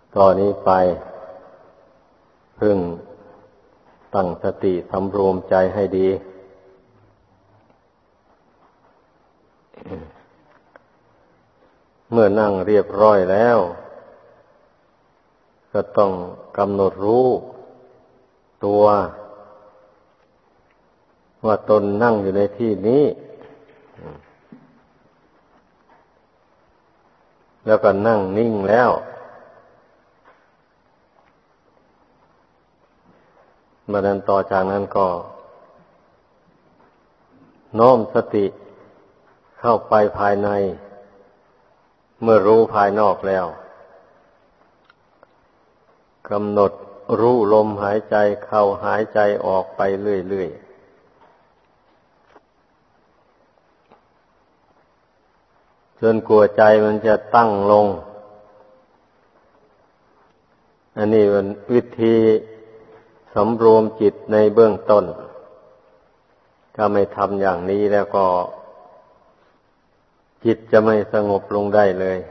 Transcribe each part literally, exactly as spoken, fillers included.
ตอนนี้ไปพึ่งตั้งสติสำรวมใจให้ดีเมื่อนั่งเรียบร้อยแล้วก็ต้องกำหนดรู้ตัวว่าตนนั่งอยู่ในที่นี้แล้วก็นั่งนิ่งแล้วบัดนั้นต่อจากนั้นก็น้อมสติเข้าไปภายในเมื่อรู้ภายนอกแล้วกำหนดรู้ลมหายใจเข้าหายใจออกไปเรื่อยๆจนกลัวใจมันจะตั้งลงอันนี้เป็นวิธีสำรวมจิตในเบื้องต้นถ้าไม่ทำอย่างนี้แล้วก็จิตจะไม่สงบลงได้เลย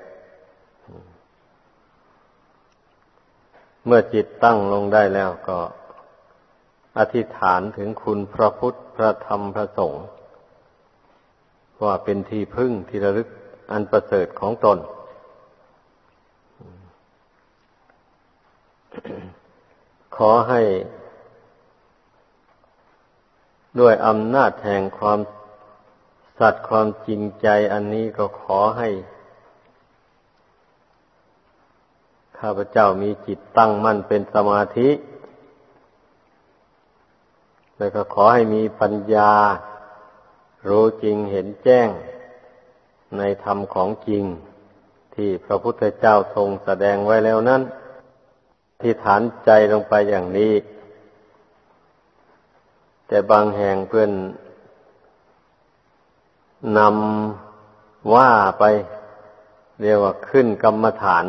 เมื่อจิตตั้งลงได้แล้วก็อธิษฐานถึงคุณพระพุทธพระธรรมพระสงฆ์ว่าเป็นที่พึ่งที่ระลึกอันประเสริฐของตนขอให้ด้วยอำนาจแห่งความสัตย์ความจริงใจอันนี้ก็ขอให้ข้าพเจ้ามีจิตตั้งมั่นเป็นสมาธิแล้วก็ขอให้มีปัญญารู้จริงเห็นแจ้งในธรรมของจริงที่พระพุทธเจ้าทรงแสดงไว้แล้วนั้นที่ฐานใจลงไปอย่างนี้แต่บางแห่งเพื่อนนำว่าไปเรียกว่าขึ้นกรรมฐาน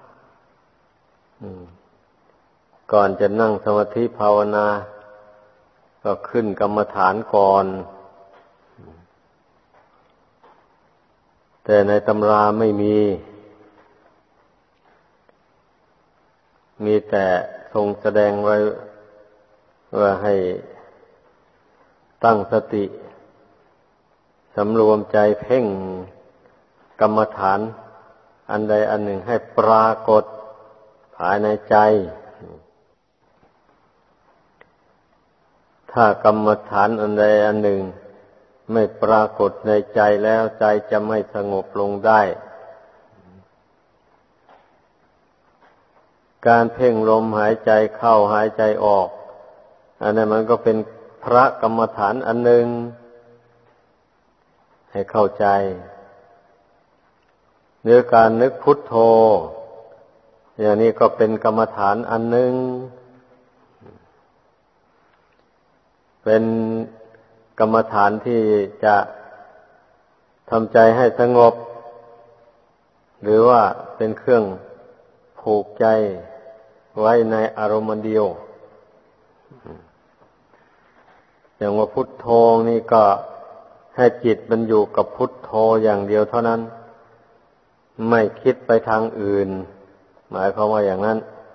ก่อนจะนั่งสมาธิภาวนาก็ขึ้นกรรมฐานก่อนแต่ในตำราไม่มีมีแต่ทรงแสดงไว้ว่าให้ตั้งสติสำรวมใจเพ่งกรรมฐานอันใดอันหนึ่งให้ปรากฏภายในใจถ้ากรรมฐานอันใดอันหนึ่งไม่ปรากฏในใจแล้วใจจะไม่สงบลงได้การเพ่งลมหายใจเข้าหายใจออกอันนั้นมันก็เป็นพระกรรมฐานอันหนึ่งให้เข้าใจหรือการนึกพุทโธอย่างนี้ก็เป็นกรรมฐานอันหนึ่งเป็นกรรมฐานที่จะทำใจให้สงบหรือว่าเป็นเครื่องผูกใจไว้ในอารมณ์เดียวอย่างว่าพุทโธนี่ก็ให้จิตมันอยู่กับพุทโธอย่างเดียวเท่านั้นไม่คิดไปทางอื่นหมายความว่าอย่างนั้น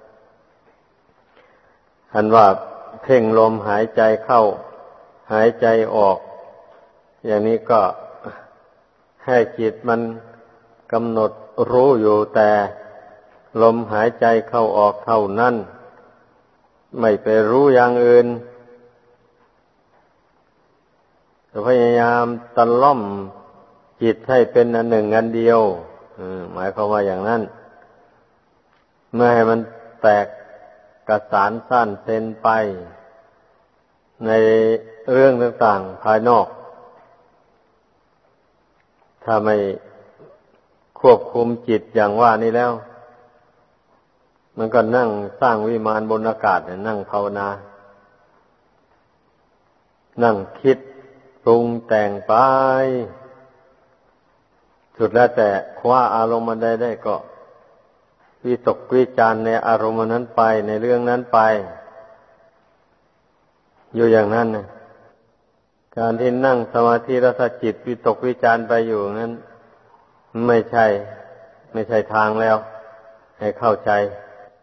อันว่าเพ่งลมหายใจเข้าหายใจออกอย่างนี้ก็ให้จิตมันกำหนดรู้อยู่แต่ลมหายใจเข้าออกเท่านั้นไม่ไปรู้อย่างอื่นพยายามตะล่อมจิตให้เป็นอันหนึ่งอันเดียวหมายความว่าอย่างนั้นเมื่อให้มันแตกกระสานสั้นเซนไปในเรื่องต่างๆภายนอกถ้าไม่ควบคุมจิตอย่างว่านี้แล้วมันก็นั่งสร้างวิมานบนอากาศเนี่ยนั่งภาวนานั่งคิดปรุงแต่งไปสุดแล้วแต่คว้าอารมณ์ใดได้ก็วิตกวิจารณ์ในอารมณ์นั้นไปในเรื่องนั้นไปอยู่อย่างนั้นนะการที่นั่งสมาธิแล้วถ้าจิตวิตกวิจารณ์ไปอยู่นั้นไม่ใช่ไม่ใช่ทางแล้วให้เข้าใจ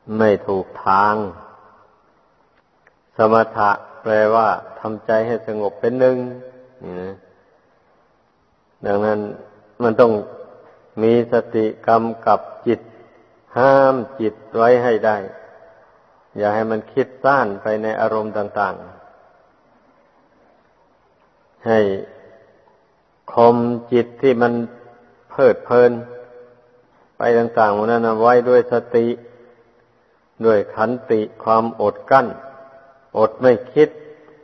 ไม่ถูกทางสมถะแปลว่าทำใจให้สงบเป็นหนึ่งนี่นะดังนั้นมันต้องมีสติกำกับจิตห้ามจิตไว้ให้ได้อย่าให้มันคิดซ่านไปในอารมณ์ต่างๆให้ข่มจิตที่มันเพลิดเพลินไปต่างๆนั้นไว้ด้วยสติด้วยขันติความอดกั้นอดไม่คิด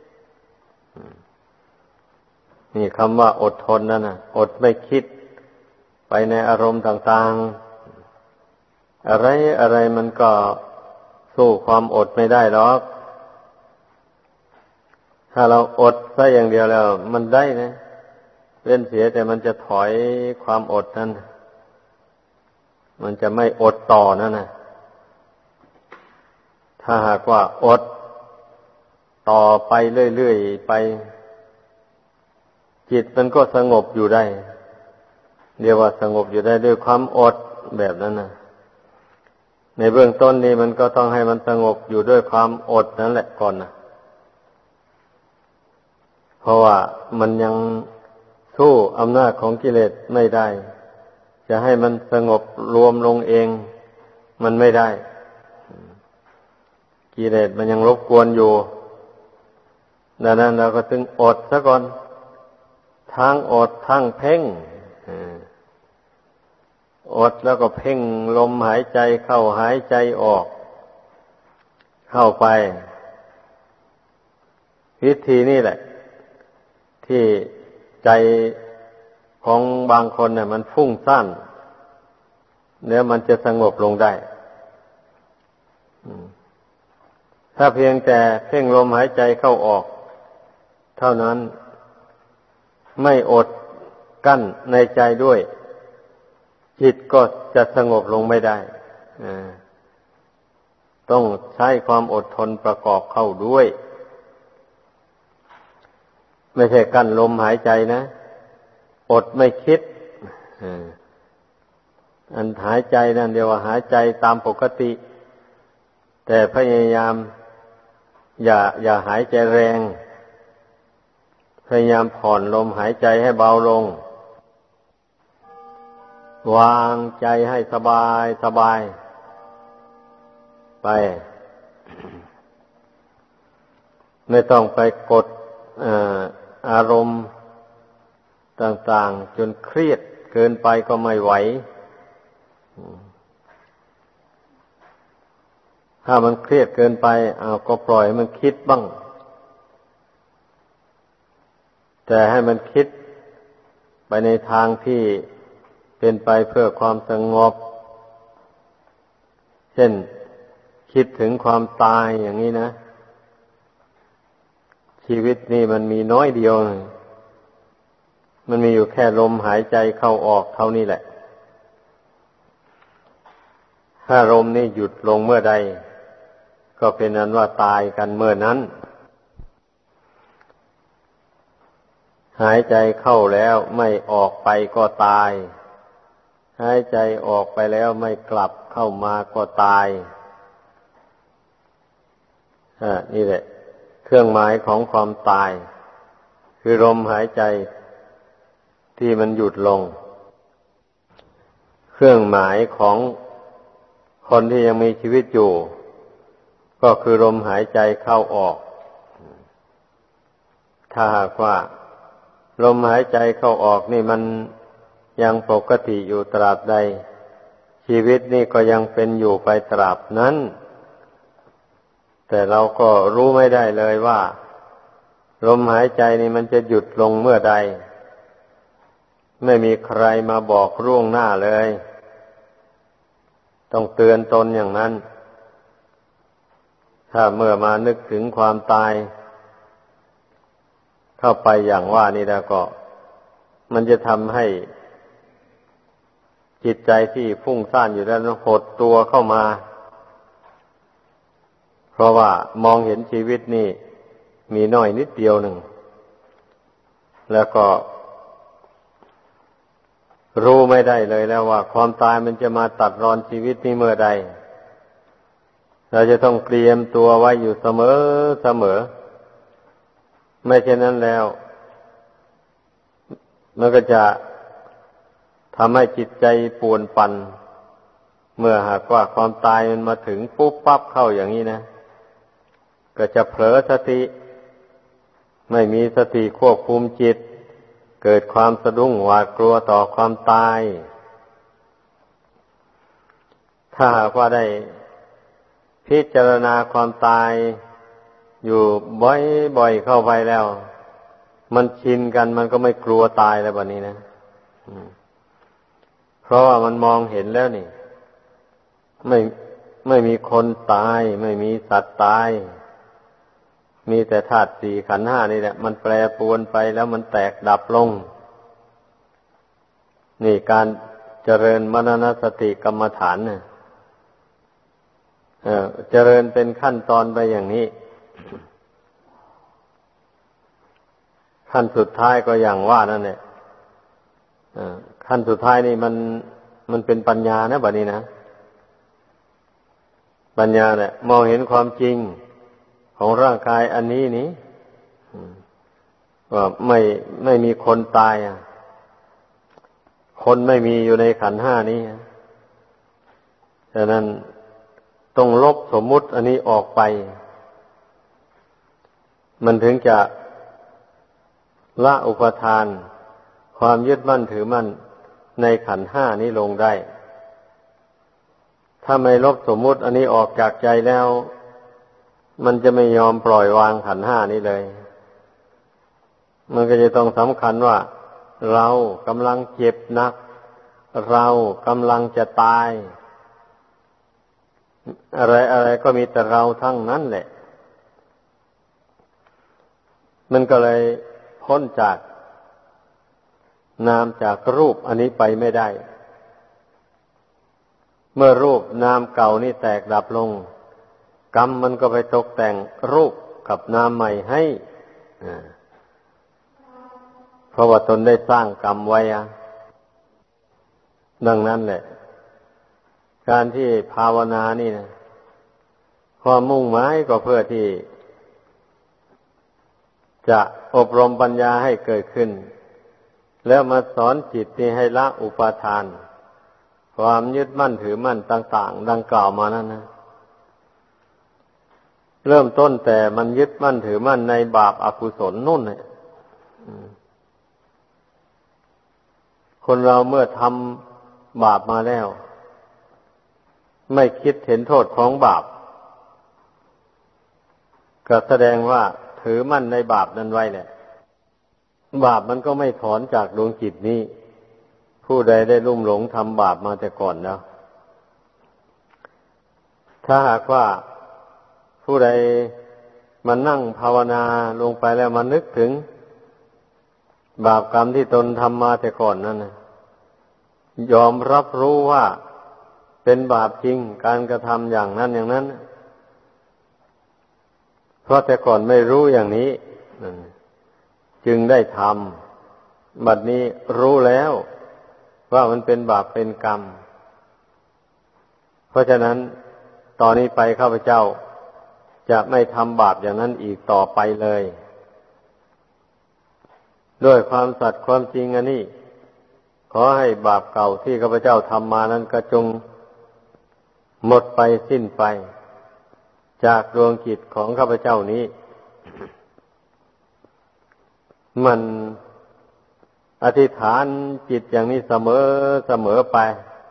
นี่คำว่าอดทนนั่นน่ะอดไม่คิดไปในอารมณ์ต่างๆอะไรอะไรมันก็สู้ความอดไม่ได้หรอกถ้าเราอดซะอย่างเดียวแล้วมันได้นะเว้นเสียแต่มันจะถอยความอดนั้นมันจะไม่อดต่อนั่นน่ะถ้าหากว่าอดต่อไปเรื่อยๆไปจิตมันก็สงบอยู่ได้เรียกว่าสงบอยู่ได้ด้วยความอดแบบนั้นนะในเบื้องต้นนี้มันก็ต้องให้มันสงบอยู่ด้วยความอดนั่นแหละก่อนนะเพราะว่ามันยังสู้อำนาจของกิเลสไม่ได้จะให้มันสงบรวมลงเองมันไม่ได้กิเลสมันยังรบกวนอยู่ดังนั้นเราก็ต้องอดซะก่อนทั้งอดทั้งเพ่งอดแล้วก็เพ่งลมหายใจเข้าหายใจออกเข้าไปวิธีนี้แหละที่ใจของบางคนเนี่ยมันฟุ้งซ่านแล้วมันจะสงบลงได้ถ้าเพียงแต่เพ่งลมหายใจเข้าออกเท่านั้นไม่อดกั้นในใจด้วยจิตก็จะสงบลงไม่ได้ต้องใช้ความอดทนประกอบเข้าด้วยไม่ใช่กั้นลมหายใจนะอดไม่คิดอันหายใจนั่นเดียวว่าหายใจตามปกติแต่พยายามอย่าอย่าหายใจแรงพยายามผ่อนลมหายใจให้เบาลงวางใจให้สบายสบายไปไม่ต้องไปกดอารมณ์ต่างๆจนเครียดเกินไปก็ไม่ไหวถ้ามันเครียดเกินไปเอาก็ปล่อยมันคิดบ้างแต่ให้มันคิดไปในทางที่เป็นไปเพื่อความสงบเช่นคิดถึงความตายอย่างนี้นะชีวิตนี่มันมีน้อยเดียวมันมีอยู่แค่ลมหายใจเข้าออกเท่านี้แหละถ้าลมนี่หยุดลงเมื่อใดก็เป็นนั้นว่าตายกันเมื่อนั้นหายใจเข้าแล้วไม่ออกไปก็ตายหายใจออกไปแล้วไม่กลับเข้ามาก็ตายอ่านี่แหละเครื่องหมายของความตายคือลมหายใจที่มันหยุดลงเครื่องหมายของคนที่ยังมีชีวิตอยู่ก็คือลมหายใจเข้าออกถ้าหากว่าลมหายใจเข้าออกนี่มันยังปกติอยู่ตราบใดชีวิตนี่ก็ยังเป็นอยู่ไปตราบนั้นแต่เราก็รู้ไม่ได้เลยว่าลมหายใจนี่มันจะหยุดลงเมื่อใดไม่มีใครมาบอกล่วงหน้าเลยต้องเตือนตนอย่างนั้นถ้าเมื่อมานึกถึงความตายเข้าไปอย่างว่านี่แล้วก็มันจะทำให้จิตใจที่ฟุ้งซ่านอยู่แล้วหดตัวเข้ามาเพราะว่ามองเห็นชีวิตนี่มีน้อยนิดเดียวหนึ่งแล้วก็รู้ไม่ได้เลยแล้วว่าความตายมันจะมาตัดรอนชีวิตนี้เมื่อใดเราจะต้องเตรียมตัวไว้อยู่เสมอเสมอไม่เช่นนั้นแล้วมันก็จะทำให้จิตใจป่วนปั่นเมื่อหากว่าความตายมันมาถึงปุ๊บปั๊บเข้าอย่างนี้นะก็จะเผลอสติไม่มีสติควบคุมจิตเกิดความสะดุ้งหวาดกลัวต่อความตายถ้าหากว่าได้พิจารณาความตายอยู่บ่อยๆเข้าไปแล้วมันชินกันมันก็ไม่กลัวตายแล้วบัดนี้นะเพราะว่ามันมองเห็นแล้วนี่ไม่ไม่มีคนตายไม่มีสัตว์ตายมีแต่ธาตุสี่ขันธ์ห้านี่แหละมันแปรปรวนไปแล้วมันแตกดับลงนี่การเจริญมนนสติกรรมฐานเนี่ยเออเจริญเป็นขั้นตอนไปอย่างนี้ขั้นสุดท้ายก็อย่างว่านั่นแหละขั้นสุดท้ายนี่มันมันเป็นปัญญานะบัดนี้นะปัญญาเนี่ยมองเห็นความจริงของร่างกายอันนี้นี้ว่าไม่ไม่มีคนตายอ่ะคนไม่มีอยู่ในขันธ์ห้านี้ฉะนั้นต้องลบสมมุติอันนี้ออกไปมันถึงจะละอุปทานความยึดมั่นถือมั่นในขันธ์ห้านี้ลงได้ถ้าไม่ลบสมมุติอันนี้ออกจากใจแล้วมันจะไม่ยอมปล่อยวางขันธ์ห้านี้เลยมันก็จะต้องสำคัญว่าเรากำลังเจ็บหนักเรากำลังจะตายอะไรอะไรก็มีแต่เราทั้งนั้นแหละมันก็เลยพ้นจากนามจากรูปอันนี้ไปไม่ได้เมื่อรูปนามเก่านี่แตกดับลงกรรมมันก็ไปตกแต่งรูปกับนามใหม่ให้เพราะว่าตนได้สร้างกรรมไว้ดังนั้นแหละการที่ภาวนานี่นะความมุ่งหมายก็เพื่อที่จะอบรมปัญญาให้เกิดขึ้นแล้วมาสอนจิตนี่ให้ละอุปาทานความยึดมั่นถือมั่นต่างๆดังกล่าวมานั้นนะเริ่มต้นแต่มันยึดมั่นถือมั่นในบาปอกุศลนู่นเนี่ยคนเราเมื่อทำบาปมาแล้วไม่คิดเห็นโทษของบาปก็แสดงว่าถือมั่นในบาปนั้นไว้แหละบาปมันก็ไม่ถอนจากดวงจิตนี้ผู้ใดได้ลุ่มหลงทำบาปมาแต่ก่อนแล้วถ้าหากว่าผู้ใดมานั่งภาวนาลงไปแล้วมานึกถึงบาปกรรมที่ตนทำมาแต่ก่อนนั่นนะยอมรับรู้ว่าเป็นบาปจริงการกระทำอย่างนั้นอย่างนั้นเพราะแต่ก่อนไม่รู้อย่างนี้จึงได้ทำบัดนี้รู้แล้วว่ามันเป็นบาปเป็นกรรมเพราะฉะนั้นตอนนี้ไปข้าพเจ้าจะไม่ทำบาปอย่างนั้นอีกต่อไปเลยด้วยความสัตย์ความจริงอันนี้ขอให้บาปเก่าที่ข้าพเจ้าทำมานั้นก็จงหมดไปสิ้นไปจากดวงจิตของข้าพเจ้านี้มันอธิษฐานจิตอย่างนี้เสมอเสมอไป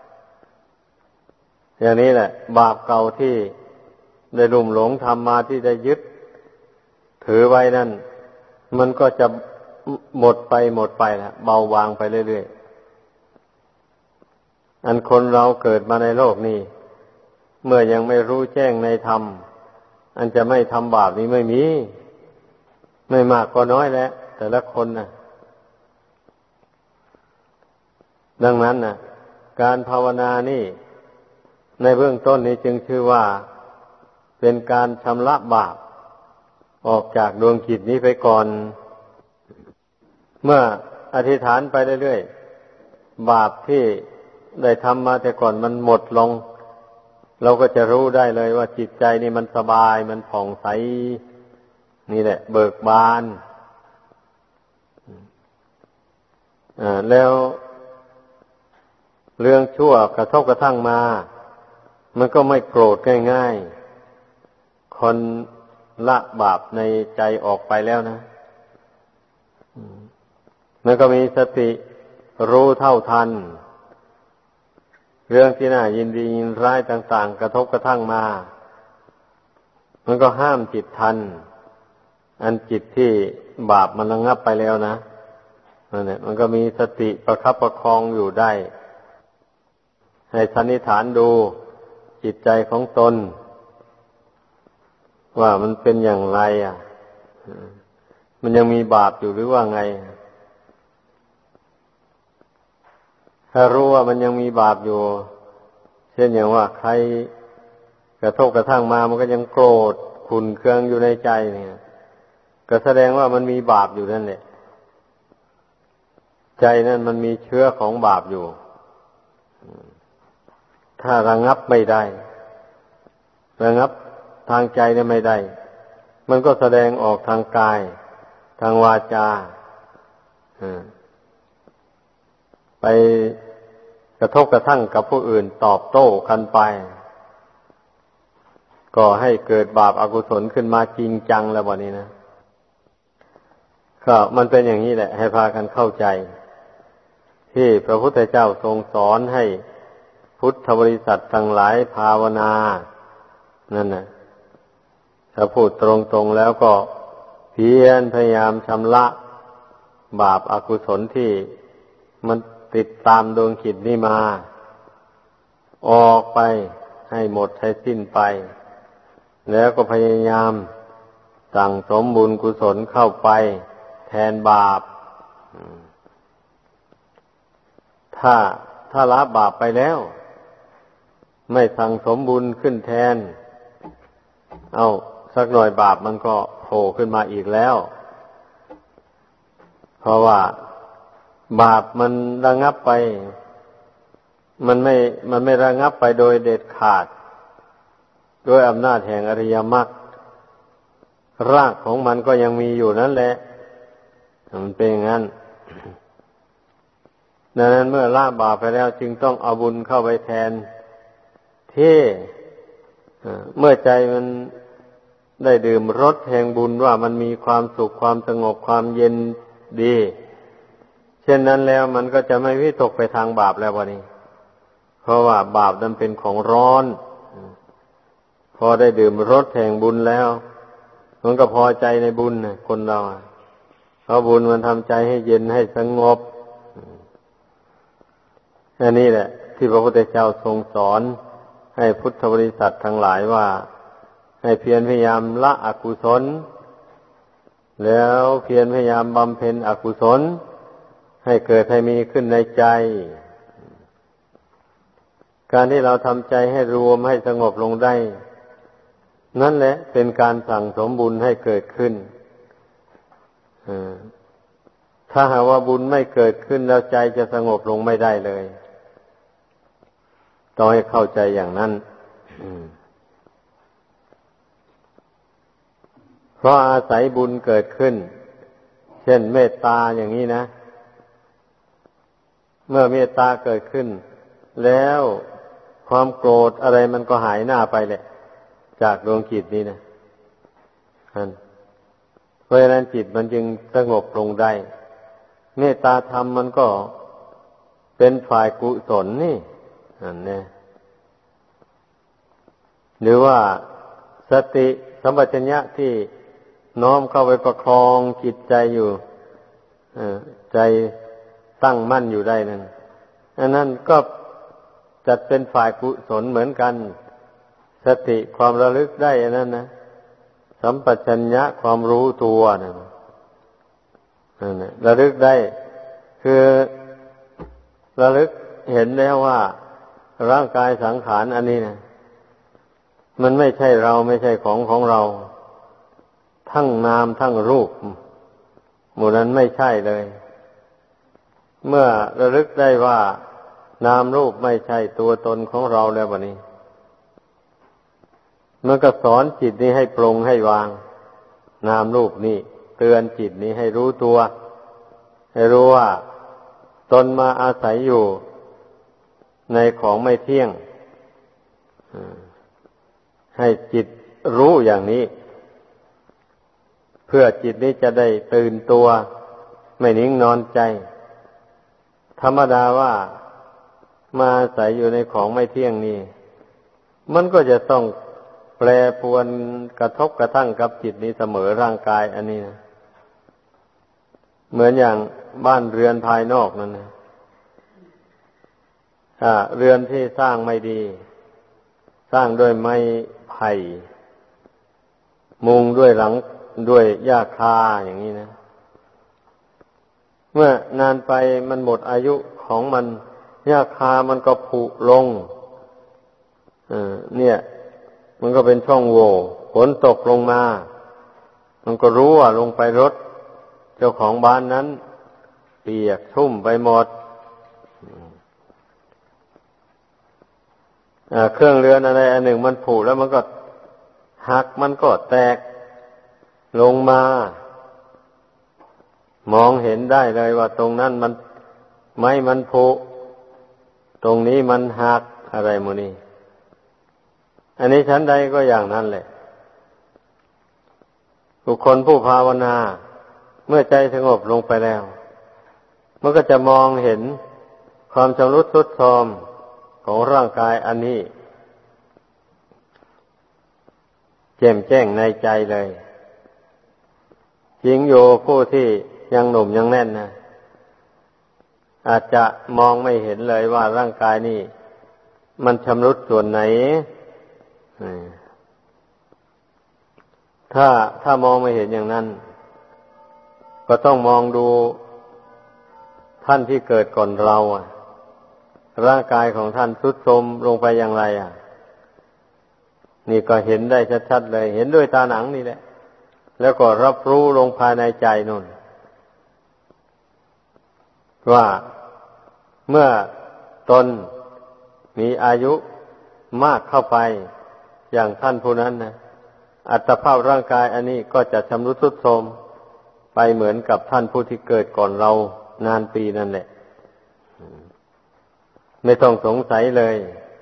อย่างนี้แหละบาปเก่าที่ได้ลุ่มหลงทำมาที่ได้ยึดถือไว้นั่นมันก็จะหมดไปหมดไปแล้วเบาบางไปเรื่อยๆอันคนเราเกิดมาในโลกนี้เมื่อยังไม่รู้แจ้งในธรรมอันจะไม่ทำบาปนี้ไม่มีไม่มากก็น้อยแล้วแต่ละคนนะดังนั้นนะการภาวนานี่ในเบื้องต้นนี้จึงชื่อว่าเป็นการชำระบาปออกจากดวงจิตนี้ไปก่อนเมื่ออธิษฐานไปเรื่อยๆบาปที่ได้ทำมาแต่ก่อนมันหมดลงเราก็จะรู้ได้เลยว่าจิตใจนี่มันสบายมันผ่องใสนี่แหละเบิกบานอ่าแล้วเรื่องชั่วกระทบกระทั่งมามันก็ไม่โกรธง่ายๆคนละบาปในใจออกไปแล้วนะมันก็มีสติรู้เท่าทันเรื่องที่น่ายินดียินร้ายต่างๆกระทบกระทั่งมามันก็ห้ามจิตทันอันจิตที่บาปมันระงับไปแล้วนะนั่นแหละมันก็มีสติประคับประคองอยู่ได้ให้สันนิษฐานดูจิตใจของตนว่ามันเป็นอย่างไรอ่ะมันยังมีบาปอยู่หรือว่าไงถ้ารู้ว่ามันยังมีบาปอยู่เช่นอย่างว่าใครกระทบกระทั่งมามันก็ยังโกรธขุ่นเคืองอยู่ในใจเนี่ยก็แสดงว่ามันมีบาปอยู่นั่นแหละใจนั่นมันมีเชื้อของบาปอยู่ถ้าระงับไม่ได้ระงับทางใจเนี่ยไม่ได้มันก็แสดงออกทางกายทางวาจาไปกระทบกระทั่งกับผู้อื่นตอบโต้กันไปก็ให้เกิดบาปอกุศลขึ้นมาจริงจังแล้ววันนี้นะก็มันเป็นอย่างนี้แหละให้พากันเข้าใจที่พระพุทธเจ้าทรงสอนให้พุทธบริษัททั้งหลายภาวนานั่นน่ะถ้าพูดตรงๆแล้วก็เพียรพยายามชำระบาปอกุศลที่มันติดตามดวงจิตนี่มาออกไปให้หมดให้สิ้นไปแล้วก็พยายามสั่งสมบุญกุศลเข้าไปแทนบาปถ้าถ้าละบาปไปแล้วไม่สั่งสมบุญขึ้นแทนเอาสักหน่อยบาปมันก็โผล่ขึ้นมาอีกแล้วเพราะว่าบาปมันระงับไปมันไม่มันไม่ระงับไปโดยเด็ดขาดด้วยอำนาจแห่งอริยมรรครากของมันก็ยังมีอยู่นั่นแหละมันเป็นอย่างนั้นดังนั้นเมื่อละบาปไปแล้วจึงต้องเอาบุญเข้าไปแทนที่เมื่อใจมันได้ดื่มรสแห่งบุญว่ามันมีความสุขความสงบความเย็นดีเช่นนั้นแล้วมันก็จะไม่วิตกไปทางบาปแล้ววันนี้เพราะว่าบาปนั้นเป็นของร้อนพอได้ดื่มรสแห่งบุญแล้วมันก็พอใจในบุญนะคนเราเพราะบุญมันทำใจให้เย็นให้สงบอันนี้แหละที่พระพุทธเจ้าทรงสอนให้พุทธบริษัททั้งหลายว่าให้เพียรพยายามละอกุศลแล้วเพียรพยายามบำเพ็ญอกุศลให้เกิดให้มีขึ้นในใจการที่เราทำใจให้รวมให้สงบลงได้นั่นแหละเป็นการสั่งสมบุญให้เกิดขึ้นถ้าหากว่าบุญไม่เกิดขึ้นแล้วใจจะสงบลงไม่ได้เลยต้องให้เข้าใจอย่างนั้นเพราะอาศัยบุญเกิดขึ้นเช่นเมตตาอย่างนี้นะเมื่อเมตตาเกิดขึ้นแล้วความโกรธอะไรมันก็หายหน้าไปแหละจากดวงจิตนี้นะเพราะฉะนั้นจิตมันจึงสงบลงได้เมตตาธรรมมันก็เป็นฝ่ายกุศลนี่อันนี้หรือว่าสติสัมปชัญญะที่น้อมเข้าไปประคองจิตใจอยู่ใจตั้งมั่นอยู่ได้นั่นอันนั้นก็จัดเป็นฝ่ายกุศลเหมือนกันสติความระลึกได้อันนั้นนะสัมปชัญญะความรู้ตัวนั่นนั่นระลึกได้คือระลึกเห็นแล้วว่าร่างกายสังขารอันนี้นะมันไม่ใช่เราไม่ใช่ของของเราทั้งนามทั้งรูปหมู่นั้นไม่ใช่เลยเมื่อระลึกได้ว่านามรูปไม่ใช่ตัวตนของเราแล้วบัดนี้มันก็สอนจิตนี้ให้ปรงให้วางนามรูปนี้เตือนจิตนี้ให้รู้ตัวให้รู้ว่าตนมาอาศัยอยู่ในของไม่เที่ยงให้จิตรู้อย่างนี้เพื่อจิตนี้จะได้ตื่นตัวไม่นิ่งนอนใจธรรมดาว่ามาอาศัยอยู่ในของไม่เที่ยงนี่มันก็จะต้องแปรปรวนกระทบกระทั่งกับจิตนี้เสมอร่างกายอันนี้นะเหมือนอย่างบ้านเรือนภายนอกนั่นนะอ่าเรือนที่สร้างไม่ดีสร้างด้วยไม้ไผ่มุงด้วยหลังด้วยหญ้าคาอย่างนี้นะเมื่อนานไปมันหมดอายุของมันหญ้าคามันก็ผุลงอ่าเนี่ยมันก็เป็นช่องโหว่ฝนตกลงมามันก็รู้ว่าลงไปรถเจ้าของบ้านนั้นเปียกชุ่มไปหมดเครื่องเรือนอะไรอันหนึ่งมันผุแล้วมันก็หักมันก็แตกลงมามองเห็นได้เลยว่าตรงนั้นมันไม้มันผุตรงนี้มันหักอะไรหมู่นี้อันนี้ชั้นใดก็อย่างนั้นแหละบุคคลผู้ภาวนาเมื่อใจสงบลงไปแล้วมันก็จะมองเห็นความชำรุดทรุดโทรมของร่างกายอันนี้แจ่มแจ้งในใจเลยหญิงโยผู้ที่ยังหนุ่มยังแน่นนะอาจจะมองไม่เห็นเลยว่าร่างกายนี่มันชำรุดส่วนไหนถ้าถ้ามองไม่เห็นอย่างนั้นก็ต้องมองดูท่านที่เกิดก่อนเราอ่ะร่างกายของท่านทรุดโทรมลงไปอย่างไรอ่ะนี่ก็เห็นได้ชัดๆเลยเห็นด้วยตาหนังนี่แหละแล้วก็รับรู้ลงภายในใจนู่นว่าเมื่อตนมีอายุมากเข้าไปอย่างท่านผู้นั้นนะอัตภาพร่างกายอันนี้ก็จะชำรุดทรุดโทรมไปเหมือนกับท่านผู้ที่เกิดก่อนเรานานปีนั่นแหละไม่ต้องสงสัยเลย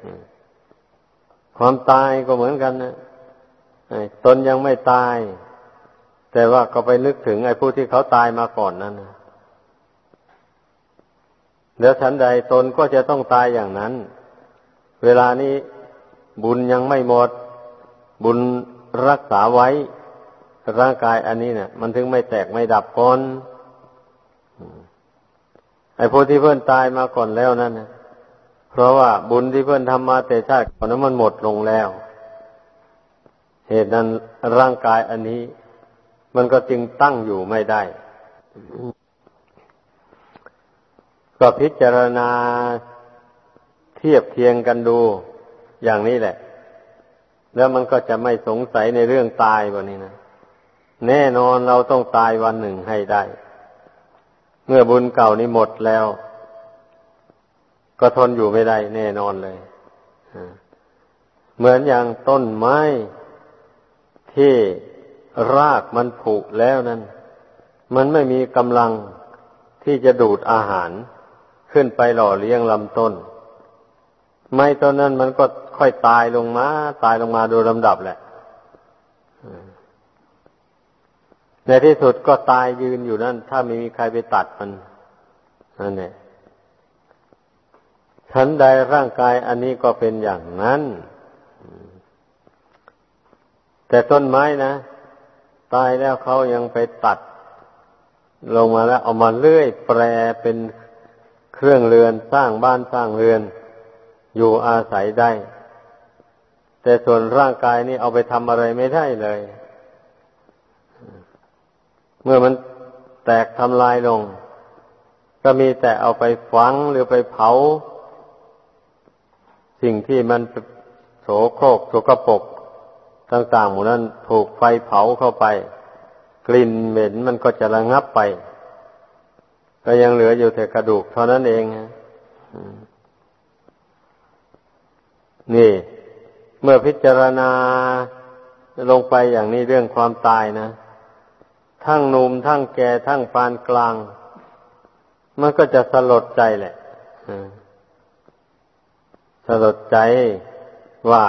ความตายก็เหมือนกันนะตนยังไม่ตายแต่ว่าก็ไปนึกถึงไอ้ผู้ที่เขาตายมาก่อนนั่นนะแล้วฉันใดตนก็จะต้องตายอย่างนั้นเวลานี้บุญยังไม่หมดบุญรักษาไว้ร่างกายอันนี้เนี่ยมันถึงไม่แตกไม่ดับก่อนไอ้ผู้ที่เพิ่นตายมาก่อนแล้วนั่นนะเพราะว่าบุญที่เพิ่นทำมาแต่ชาติก่อนนั้นมันหมดลงแล้วเหตุนั้นร่างกายอันนี้มันก็จึงตั้งอยู่ไม่ได้ก็พิจารณาเทียบเคียงกันดูอย่างนี้แหละแล้วมันก็จะไม่สงสัยในเรื่องตายวันนี้นะแน่นอนเราต้องตายวันหนึ่งให้ได้เมื่อบุญเก่านี้หมดแล้วก็ทนอยู่ไม่ได้แน่นอนเลยเหมือนอย่างต้นไม้ที่รากมันผุแล้วนั้นมันไม่มีกำลังที่จะดูดอาหารขึ้นไปหล่อเลี้ยงลำต้นไม้ต้นนั้นมันก็ค่อยตายลงมาตายลงมาโดยลำดับแหละในที่สุดก็ตายยืนอยู่นั่นถ้าไม่มีใครไปตัดมันนั่นแหละฉันใดร่างกายอันนี้ก็เป็นอย่างนั้นแต่ต้นไม้นะตายแล้วเขายังไปตัดลงมาแล้วเอามาเลื่อยแปรเป็นเครื่องเรือนสร้างบ้านสร้างเรือนอยู่อาศัยได้แต่ส่วนร่างกายนี่เอาไปทำอะไรไม่ได้เลยเมื่อมันแตกทำลายลงก็มีแต่เอาไปฝังหรือไปเผาสิ่งที่มันโสโครกโสกปรกต่างๆหมู่นั้นถูกไฟเผาเข้าไปกลิ่นเหม็นมันก็จะระงับไปก็ยังเหลืออยู่แต่กระดูกเท่านั้นเองนี่เมื่อพิจารณาลงไปอย่างนี้เรื่องความตายนะทั้งหนุ่มทั้งแก่ทั้งปานกลางมันก็จะสลดใจแหละสลดใจว่า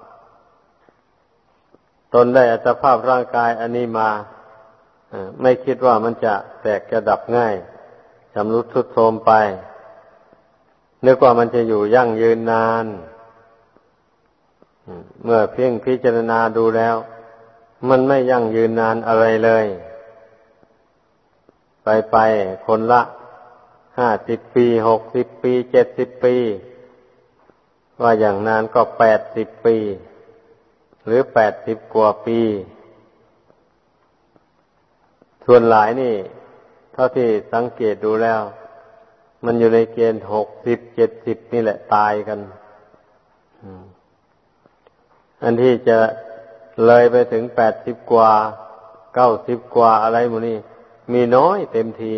ตนได้อัตภาพร่างกายอันนี้มาไม่คิดว่ามันจะแตกจะดับง่ายชำรุดทรุดโทรมไปนึกว่ามันจะอยู่ยั่งยืนนานเมื่อเพ่งพิจารณาดูแล้วมันไม่ยั่งยืนนานอะไรเลยไปไปคนละห้าสิบปีหกสิบปีเจ็ดสิบปีว่าอย่างนานก็แปดสิบปีหรือแปดสิบกว่าปีส่วนหลายนี่เท่าที่สังเกตดูแล้วมันอยู่ในเกณฑ์หกสิบเจ็ดสิบนี่แหละตายกันอันที่จะเลยไปถึงแปดสิบกว่าเก้าสิบกว่าอะไรหมดนี่มีน้อยเต็มที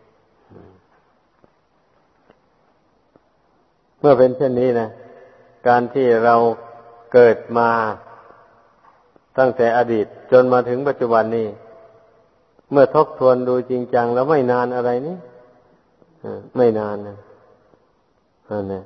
เมื่อเป็นเช่นนี้นะการที่เราเกิดมาตั้งแต่อดีตจนมาถึงปัจจุบันนี้เมื่อทบทวนดูจริงจังแล้วไม่นานอะไรนี่ไม่นานนะนั่นแหละ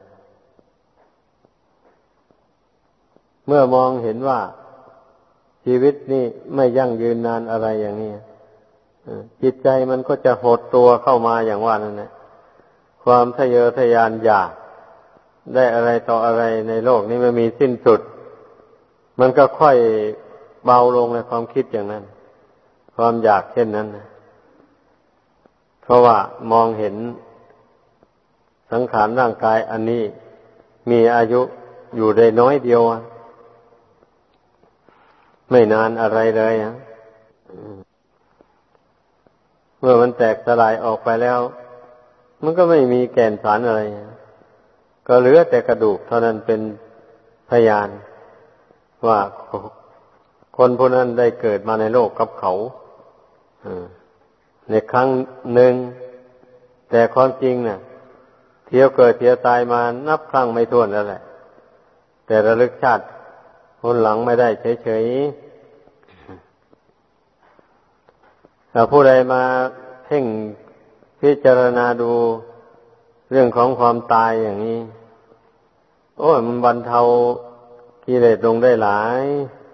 เมื่อมองเห็นว่าชีวิตนี่ไม่ยั่งยืนนานอะไรอย่างนี้จิตใจมันก็จะหดตัวเข้ามาอย่างว่านั่นแหละความทะเยอทะยานอยากได้อะไรต่ออะไรในโลกนี้ไม่มีสิ้นสุดมันก็ค่อยเบาลงในความคิดอย่างนั้นความอยากเช่นนั้นนะเพราะว่ามองเห็นสังขารร่างกายอันนี้มีอายุอยู่ได้น้อยเดียวไม่นานอะไรเลยนะเมื่อมันแตกสลายออกไปแล้วมันก็ไม่มีแก่นสารอะไรก็เหลือแต่กระดูกเท่านั้นเป็นพยานว่าคนผู้นั้นได้เกิดมาในโลกกับเขาในครั้งหนึ่งแต่ความจริงน่ะเที่ยวเกิดเที่ยวตายมานับครั้งไม่ถ้วนแล้วแหละแต่ระลึกชาติคนหลังไม่ได้เฉยๆถ้าผู้ใดมาเพ่งพิจารณาดูเรื่องของความตายอย่างนี้โอ้ยมันบรรเทากิเลสลงได้หลาย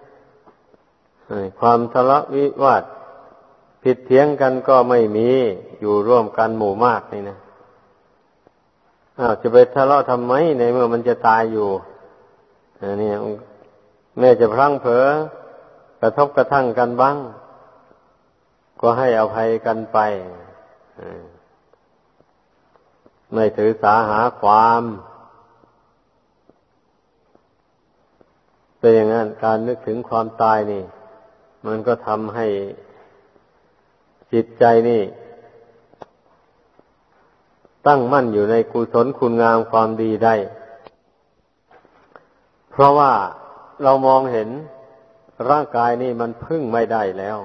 ความทะเลาะวิวาทผิดเถียงกันก็ไม่มีอยู่ร่วมกันหมู่มากนี่นะอ้าวจะไปทะเลาะทำไมในเมื่อมันจะตายอยู่อันนี้แม่จะพลั้งเผลอกระทบกระทั่งกันบ้างก็ให้อภัยกันไปไม่ถือสาหาความเป็นอย่างนั้นการนึกถึงความตายนี่มันก็ทำให้จิตใจนี่ตั้งมั่นอยู่ในกุศลคุณงามความดีได้เพราะว่าเรามองเห็นร่างกายนี่มันพึ่งไม่ได้แล้ว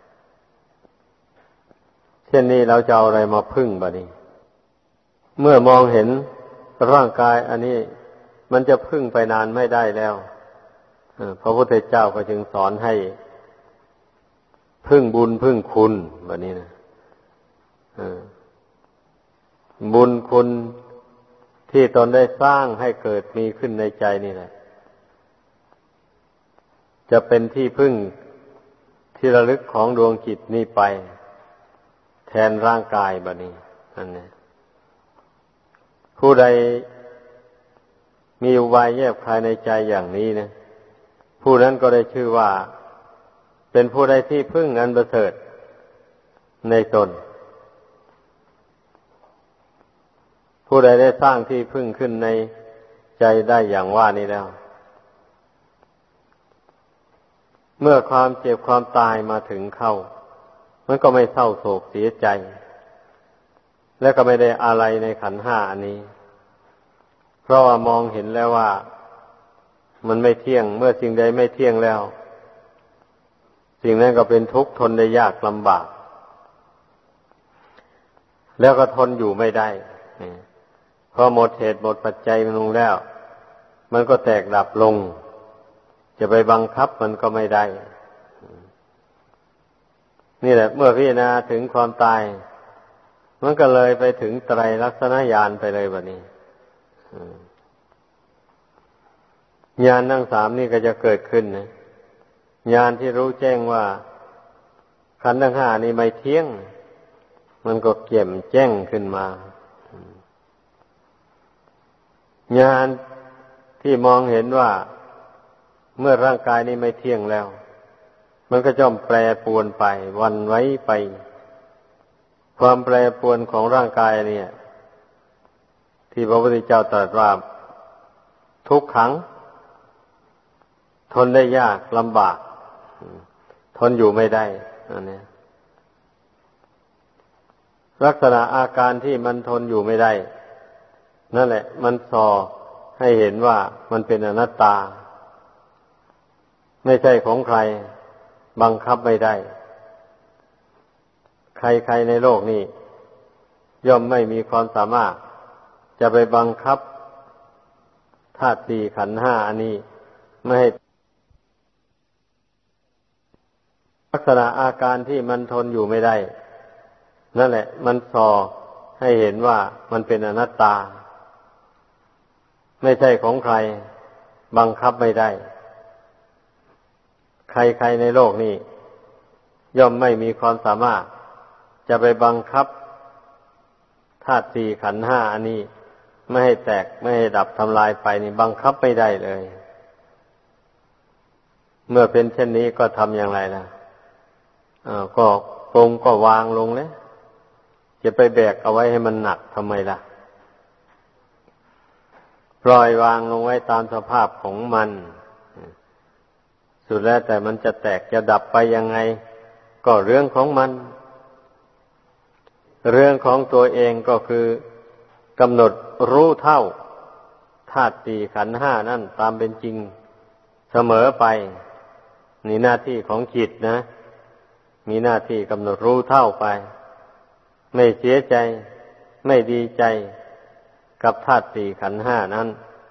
เช่นนี้เราจะเอาอะไรมาพึ่งบัดนี้เมื่อมองเห็นร่างกายอันนี้มันจะพึ่งไปนานไม่ได้แล้วพระพุทธเจ้าก็จึงสอนให้พึ่งบุญพึ่งคุณแบบนี้นะบุญคุณที่ตนได้สร้างให้เกิดมีขึ้นในใจนี่แหละจะเป็นที่พึ่งที่ระลึกของดวงจิตนี้ไปแทนร่างกายแบบนี้นั่นแหละผู้ใดมีอุบายแยบคายในใจอย่างนี้นะผู้นั้นก็ได้ชื่อว่าเป็นผู้ใดที่พึ่งอันประเสริฐในตนผู้ใดได้สร้างที่พึ่งขึ้นในใจได้อย่างว่านี้แล้วเมื่อความเจ็บความตายมาถึงเข้ามันก็ไม่เศร้าโศกเสียใจและก็ไม่ได้อะไรในขันธ์ห้าอันนี้เพราะว่ามองเห็นแล้วว่ามันไม่เที่ยงเมื่อสิ่งใดไม่เที่ยงแล้วสิ่งนั้นก็เป็นทุกข์ทนได้ยากลำบากแล้วก็ทนอยู่ไม่ได้พอหมดเหตุหมดปัจจัยมันลงแล้วมันก็แตกดับลงจะไปบังคับมันก็ไม่ได้นี่แหละเมื่อพิจารณาถึงความตายมันก็เลยไปถึงไตรลักษณญาณไปเลยบัดนี้ญาณทั้งสามนี่ก็จะเกิดขึ้นนะญาณที่รู้แจ้งว่าขันธ์ทั้งห้านี่ไม่เที่ยงมันก็เกี่ยมแจ้งขึ้นมาญาณที่มองเห็นว่าเมื่อร่างกายนี้ไม่เที่ยงแล้วมันก็ย่อมแปรปรวนไปวันไว้ไปความแปรปรวนของร่างกายเนี่ยที่พระพุทธเจ้าตรัสว่าทุกขังทนได้ยากลำบากทนอยู่ไม่ได้อันนี้ลักษณะอาการที่มันทนอยู่ไม่ได้นั่นแหละมันส่อให้เห็นว่ามันเป็นอนัตตาไม่ใช่ของใครบังคับไม่ได้ใครๆในโลกนี้ย่อมไม่มีความสามารถจะไปบังคับธาตุสี่ขันธ์ห้าอันนี้ไม่ให้ลักษณะอาการที่มันทนอยู่ไม่ได้นั่นแหละมันส่อให้เห็นว่ามันเป็นอนัตตาไม่ใช่ของใครบังคับไม่ได้ใครๆในโลกนี้ย่อมไม่มีความสามารถจะไปบังคับธาตุสี่ขันธ์ห้าอันนี้ไม่ให้แตกไม่ให้ดับทำลายไปนี่บังคับไม่ได้เลยเมื่อเป็นเช่นนี้ก็ทำอย่างไรล่ะอ่าก็ปรงก็วางลงเลยจะไปแบกเอาไว้ให้มันหนักทำไมล่ะปล่อยวางลงไว้ตามสภาพของมันสุดแล้วแต่มันจะแตกจะดับไปยังไงก็เรื่องของมันเรื่องของตัวเองก็คือกำหนดรู้เท่าธาตุสี่ขันธ์ห้านั่นตามเป็นจริงเสมอไปนี่หน้าที่ของจิตนะมีหน้าที่กำหนดรู้เท่าไปไม่เสียใจไม่ดีใจกับธาตุสี่ขันธ์ห้านั้น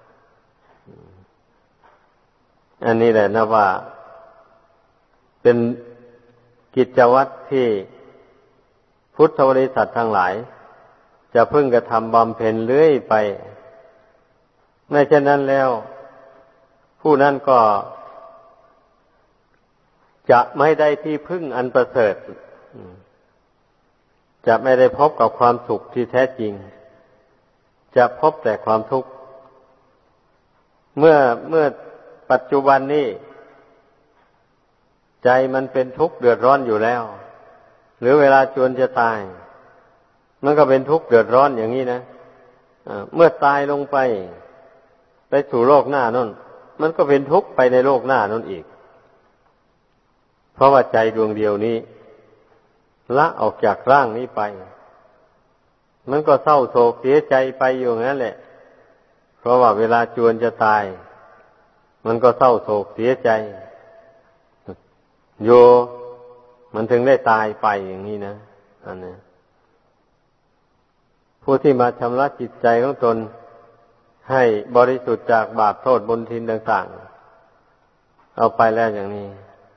อันนี้แหละนะว่าเป็นกิจวัตรที่พุทธบริษัททั้งหลายจะพึงกระทำบำเพ็ญเรื่อยไปไม่เช่นนั้นแล้วผู้นั้นก็จะไม่ได้ที่พึ่งอันประเสริฐจะไม่ได้พบกับความสุขที่แท้จริงจะพบแต่ความทุกข์เมื่อเมื่อปัจจุบันนี้ใจมันเป็นทุกข์เดือดร้อนอยู่แล้วหรือเวลาจวนจะตายมันก็เป็นทุกข์เดือดร้อนอย่างนี้นะเมื่อตายลงไปไปสู่โลกหน้านั่นมันก็เป็นทุกข์ไปในโลกหน้านั่นอีกเพราะว่าใจดวงเดียวนี้ละออกจากร่างนี้ไปมันก็เศร้าโศกเสียใจไปอยู่งั้นแหละเพราะว่าเวลาจวนจะตายมันก็เศร้าโศกเสียใจโยมันถึงได้ตายไปอย่างนี้นะอันนี้ผู้ที่มาชำระจิตใจของตนให้บริสุทธิ์จากบาปโทษมลทินต่างๆเอาไปแล้วอย่างนี้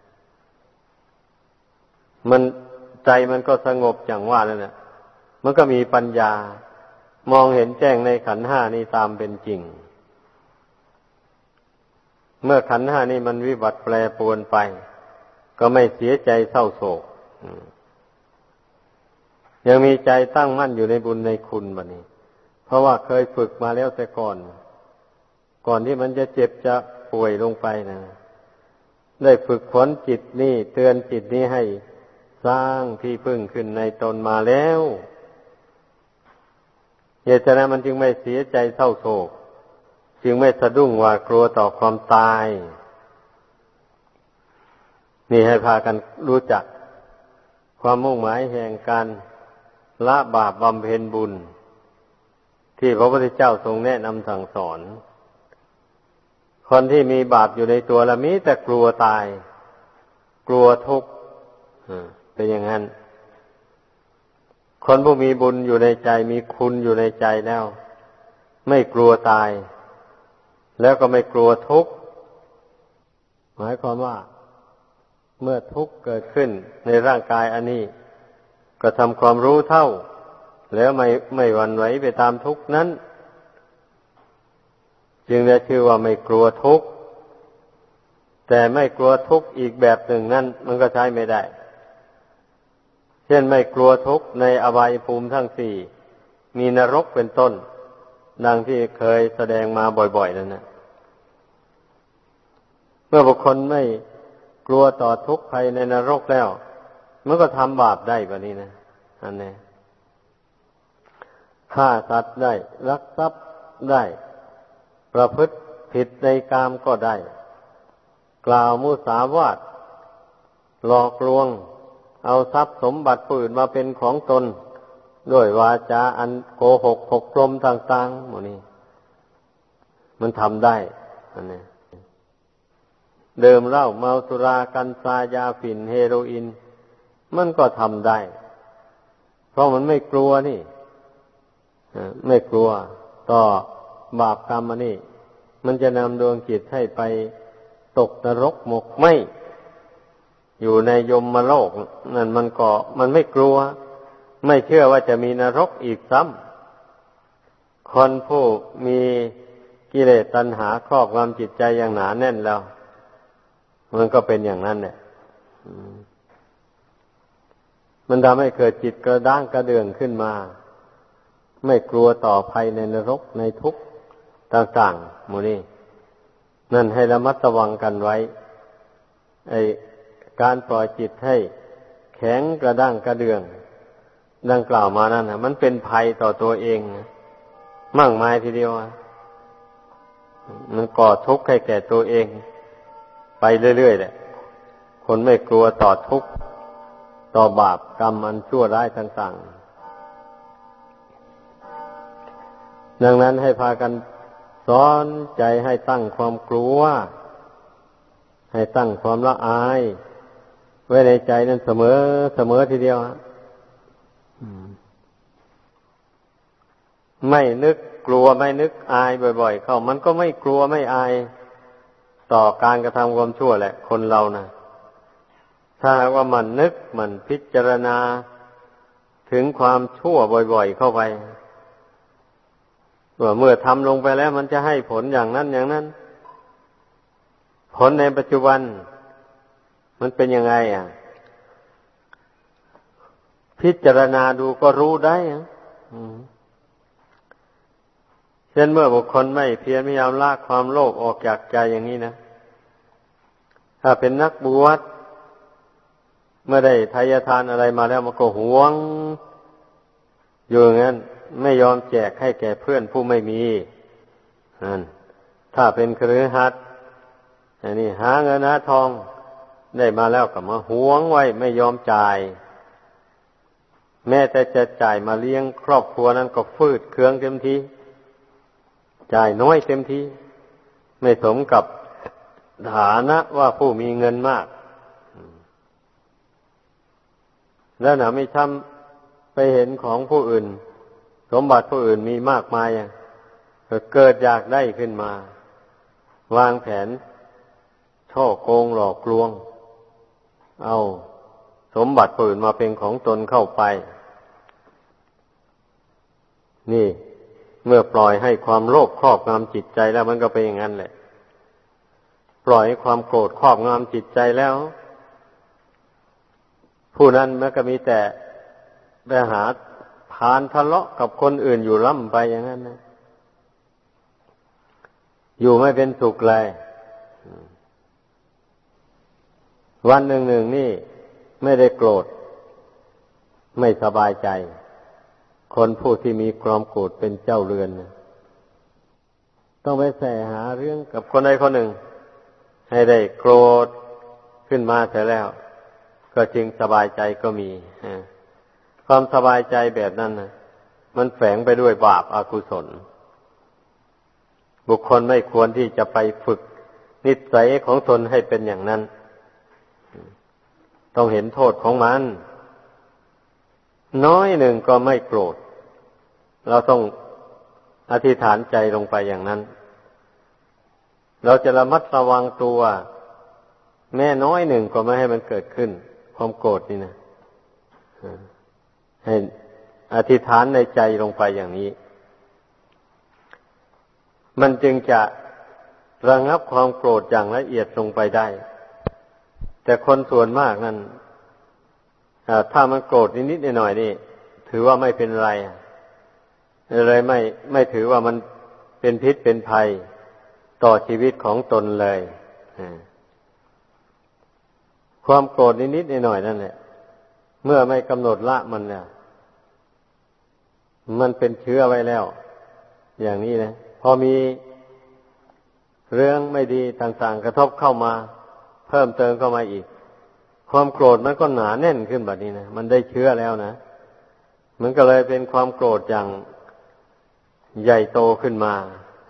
มันใจมันก็สงบอย่างว่านั่นแหละมันก็มีปัญญามองเห็นแจ้งในขันธ์ห้านี้ตามเป็นจริงเมื่อขันธ์ห้านี้มันวิบัติแปรปรวนไปก็ไม่เสียใจเศร้าโศกยังมีใจตั้งมั่นอยู่ในบุญในคุณบัดนี้เพราะว่าเคยฝึกมาแล้วแต่ก่อนก่อนที่มันจะเจ็บจะป่วยลงไปนะได้ฝึกฝนจิตนี่เตือนจิตนี้ให้สร้างที่พึ่งขึ้นในตนมาแล้วเหตุฉะนั้นมันจึงไม่เสียใจเศร้าโศกจึงไม่สะดุ้งหวาดกลัวต่อความตายนี่ให้พากันรู้จักความมุ่งหมายแห่งการละบาปบำเพ็ญบุญที่พระพุทธเจ้าทรงแนะนำสั่งสอนคนที่มีบาปอยู่ในตัวละมีแต่กลัวตายกลัวทุกข์เป็นอย่างนั้นคนผู้มีบุญอยู่ในใจมีคุณอยู่ในใจแล้วไม่กลัวตายแล้วก็ไม่กลัวทุกข์หมายความว่าเมื่อทุกข์เกิดขึ้นในร่างกายอันนี้ก็ทำความรู้เท่าแล้วไม่ไม่หวั่นไหวไปตามทุกข์นั้นจึงได้ชื่อว่าไม่กลัวทุกข์แต่ไม่กลัวทุกข์อีกแบบหนึ่งนั้นมันก็ใช้ไม่ได้เช่นไม่กลัวทุกข์ในอบายภูมิทั้งสี่มีนรกเป็นต้นดังที่เคยแสดงมาบ่อยๆนั่นนะเมื่อบุคคลไม่กลัวต่อทุกข์ภัยในนรกแล้วมันก็ทำบาปได้แบบนี้นะอันนี้ฆ่าสัตว์ได้ลักทรัพย์ได้ประพฤติผิดในกามก็ได้กล่าวมุสาวาทหลอกลวงเอาทรัพย์สมบัติผู้อื่นมาเป็นของตนด้วยวาจาอันโกหกหกลมต่างๆหมดนี้มันทำได้อันนี้ดื่มเหล้าเมาสุรากัญชายาฝิ่นเฮโรอีนมันก็ทำได้เพราะมันไม่กลัวนี่ไม่กลัวต่อบาปกรรมอันนี้มันจะนำดวงจิตให้ไปตกนรกหมกไหมอยู่ในยมโลกนั่นมันก็มันไม่กลัวไม่เชื่อว่าจะมีนรกอีกซ้ำคนผู้มีกิเลสตัณหาครอบงำจิตใจอย่างหนาแน่นแล้วมันก็เป็นอย่างนั้นเนี่ยมันทำให้เกิดจิตกระด้างกระเดื่องขึ้นมาไม่กลัวต่อภัยในนรกในทุกข์ต่างๆหมู่นี้นั่นให้ระมัดระวังกันไว้ไอ้การปล่อยจิตให้แข็งกระด้างกระเดื่องดังกล่าวมานั่นนะมันเป็นภัยต่อตัวเองมากมายทีเดียวมันก่อทุกข์ให้แก่ตัวเองไปเรื่อยๆแหละคนไม่กลัวต่อทุกข์ต่อบาปกรรมอันชั่วร้ายต่างๆดังนั้นให้พากันสอนใจให้ตั้งความกลัวให้ตั้งความละอายไว้ในใจนั้นเสมอเสมอทีเดียวไม่นึกกลัวไม่นึกอายบ่อยๆเข้ามันก็ไม่กลัวไม่อายต่อการกระทำความชั่วแหละคนเรานะถ้าว่ามันนึกมันพิจารณาถึงความชั่วบ่อยๆเข้าไปว่าเมื่อทำลงไปแล้วมันจะให้ผลอย่างนั้นอย่างนั้นผลในปัจจุบันมันเป็นยังไงอ่ะพิจารณาดูก็รู้ได้อ่ะเช่นเมื่อบุคคลไม่เพียรพยายามละความโลภออกจากใจอย่างนี้นะถ้าเป็นนักบวชเมื่อได้ทายทานอะไรมาแล้วมันก็หวงอยู่อย่างนั้นไม่ยอมแจกให้แก่เพื่อนผู้ไม่มีนั่นถ้าเป็นคฤหัสถ์อันนี้หาเงินหาทองได้มาแล้วก็มาหวงไว้ไม่ยอมจ่ายแม้แต่จะจ่ายมาเลี้ยงครอบครัวนั้นก็ฟืดเคืองเต็มทีจ่ายน้อยเต็มทีไม่สมกับฐานะว่าผู้มีเงินมากแล้วหนาไม่ช้ำไปเห็นของผู้อื่นสมบัติผู้อื่นมีมากมายก็เกิดอยากได้ขึ้นมาวางแผนช่อโกงหลอกลวงเอาสมบัติผู้อื่นมาเป็นของตนเข้าไปนี่เมื่อปล่อยให้ความโลภครอบงำจิตใจแล้วมันก็เป็นอย่างนั้นแหละปล่อยให้ความโกรธครอบงำจิตใจแล้วผู้นั้นมันก็มีแต่ไปหาพานทะเลาะกับคนอื่นอยู่ล่ำไปอย่างนั้นนะอยู่ไม่เป็นสุขเลยวันหนึ่งหนึ่งนี่ไม่ได้โกรธไม่สบายใจคนผู้ที่มีความโกรธเป็นเจ้าเรือนนะต้องไปแสหาเรื่องกับคนใดคนหนึ่งให้ได้โกรธขึ้นมาเสร็จแล้วก็จึงสบายใจก็มีความสบายใจแบบนั้นนะมันแฝงไปด้วยบาปอกุศลบุคคลไม่ควรที่จะไปฝึกนิสัยของตนให้เป็นอย่างนั้นต้องเห็นโทษของมันน้อยหนึ่งก็ไม่โกรธเราต้องอธิษฐานใจลงไปอย่างนั้นเราจะระมัดระวังตัวแม้น้อยหนึ่งก็ไม่ให้มันเกิดขึ้นความโกรธนี่นะให้อธิษฐานในใจลงไปอย่างนี้มันจึงจะระงับความโกรธอย่างละเอียดลงไปได้แต่คนส่วนมากนั้นถ้ามันโกรธนิดๆหน่อยๆนี่ถือว่าไม่เป็นไรเลยไม่ไม่ถือว่ามันเป็นพิษเป็นภัยต่อชีวิตของตนเลยความโกรธนิดๆหน่อยๆนั่นแหละเมื่อไม่กำหนดละมันเนี่ยมันเป็นเชื้อไว้แล้วอย่างนี้นะพอมีเรื่องไม่ดีต่างๆกระทบเข้ามาเพิ่มเติมเข้ามาอีกความโกรธมันก็หนาแน่นขึ้นแบบนี้นะมันได้เชื้อแล้วนะมันก็เลยเป็นความโกรธอย่างใหญ่โตขึ้นมา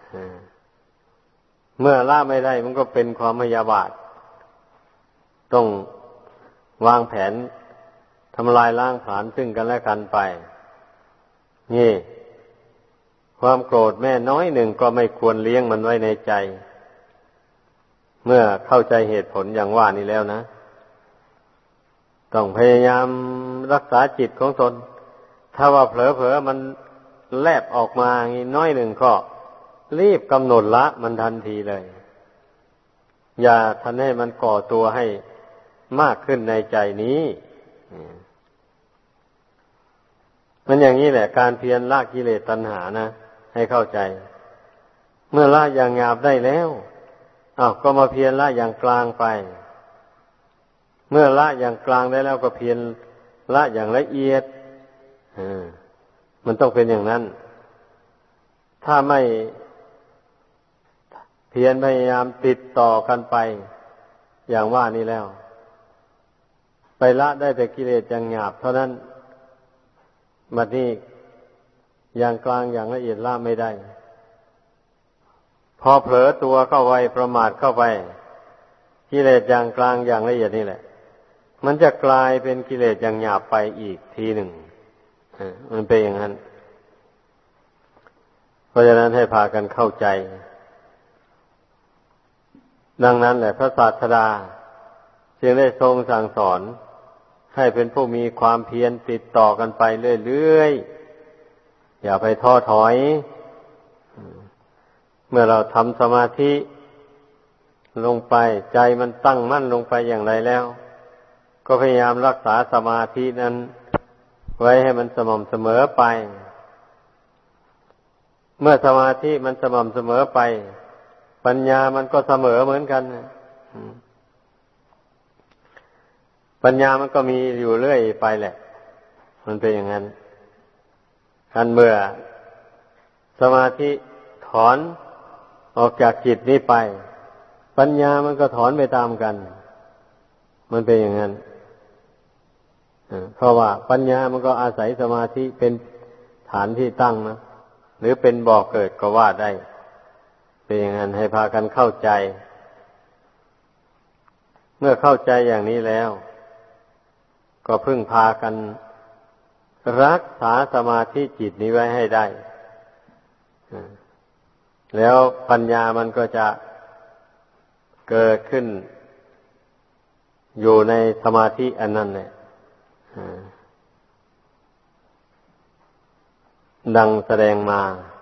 เมื่อละไม่ได้มันก็เป็นความพยาบาทต้องวางแผนทำลายล้างผลาญซึ่งกันและกันไปนี่ความโกรธแม่น้อยหนึ่งก็ไม่ควรเลี้ยงมันไว้ในใจเมื่อเข้าใจเหตุผลอย่างว่านี้แล้วนะต้องพยายามรักษาจิตของตนถ้าว่าเผลอๆมันแลบออกมางี้น้อยหนึ่งก็รีบกำหนดละมันทันทีเลยอย่าทันให้มันก่อตัวให้มากขึ้นในใจนี้มันอย่างนี้แหละการเพียรละกิเลสตัณหานะให้เข้าใจเมื่อละอย่างหยาบได้แล้วอ้าวก็มาเพียรละอย่างกลางไปเมื่อละอย่างกลางได้แล้วก็เพียรละอย่างละเอียดมันต้องเป็นอย่างนั้นถ้าไม่เพียรพยายามติดต่อกันไปอย่างว่านี้แล้วไปละได้แต่กิเลสอย่างหยาบเท่านั้นบัดนี้อย่างกลางอย่างละเอียดละไม่ได้พอเผลอตัวเข้าไปประมาทเข้าไปกิเลสอย่างกลางอย่างละเอียดนี่แหละมันจะกลายเป็นกิเลสอย่างหยาบไปอีกทีหนึ่งมันเป็นอย่างนั้นเพราะฉะนั้นให้พากันเข้าใจดังนั้นแหละพระศาสดาจึงได้ทรงสั่งสอนให้เป็นผู้มีความเพียรติดต่อกันไปเรื่อยๆอย่าไปท้อถอยเมื่อเราทำสมาธิลงไปใจมันตั้งมั่นลงไปอย่างไรแล้วก็พยายามรักษาสมาธินั้นไว้ให้มันสม่ำเสมอไปเมื่อสมาธิมันสม่ำเสมอไปปัญญามันก็เสมอเหมือนกันปัญญามันก็มีอยู่เรื่อยไปแหละมันเป็นอย่างนั้นคันเมื่อสมาธิถอนออกจากจิตนี้ไปปัญญามันก็ถอนไปตามกันมันเป็นอย่างนั้นเพราะว่าปัญญามันก็อาศัยสมาธิเป็นฐานที่ตั้งนะหรือเป็นบ่อเกิดก็ว่าได้เป็นอย่างนั้นให้พากันเข้าใจเมื่อเข้าใจอย่างนี้แล้วก็พึ่งพากันรักษาสมาธิจิตนี้ไว้ให้ได้แล้วปัญญามันก็จะเกิดขึ้นอยู่ในสมาธิอันนั้นแหละดังแสดงมา